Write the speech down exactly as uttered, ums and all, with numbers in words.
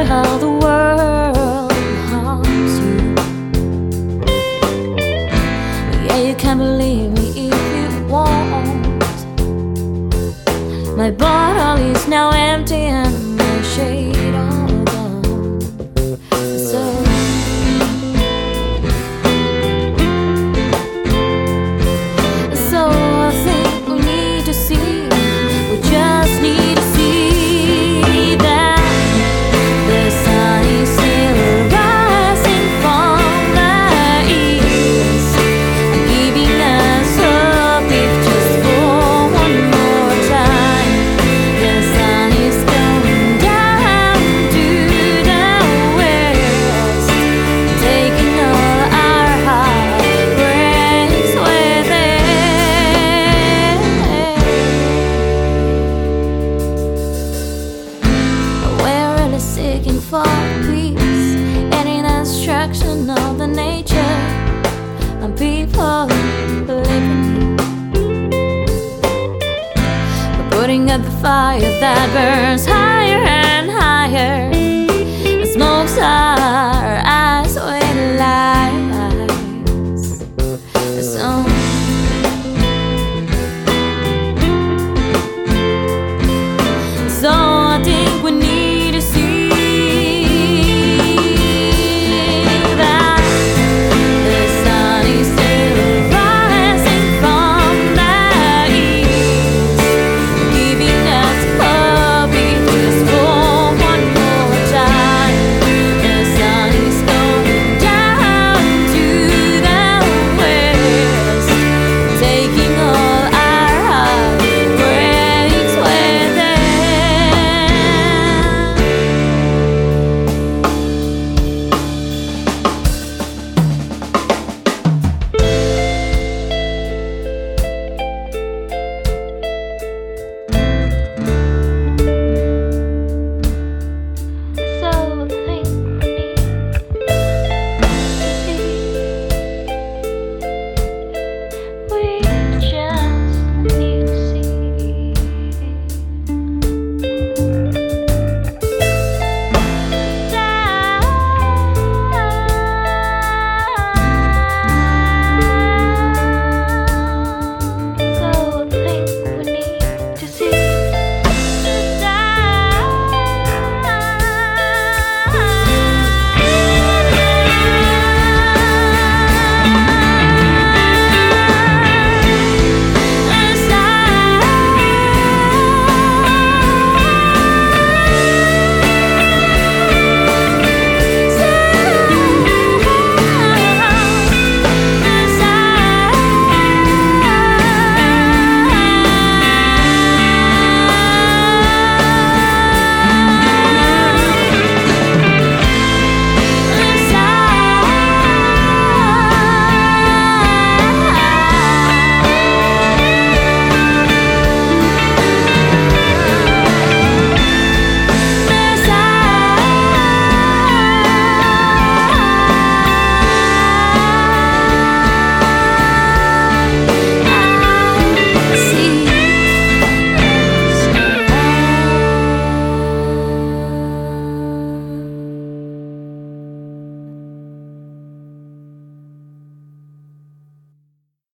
wonder how the world harms you. Yeah, you can believe me if you want. My bottle is now empty and my shade all gone. So So I think we need to see, we just need to see that the sun is still rising from the east, giving us hope if just for one more time. The sun is going down to the west, taking all our heartbreaks with it. We're really seeking for peace and in destruction of the nature and people living. We're putting out the fire that burns high.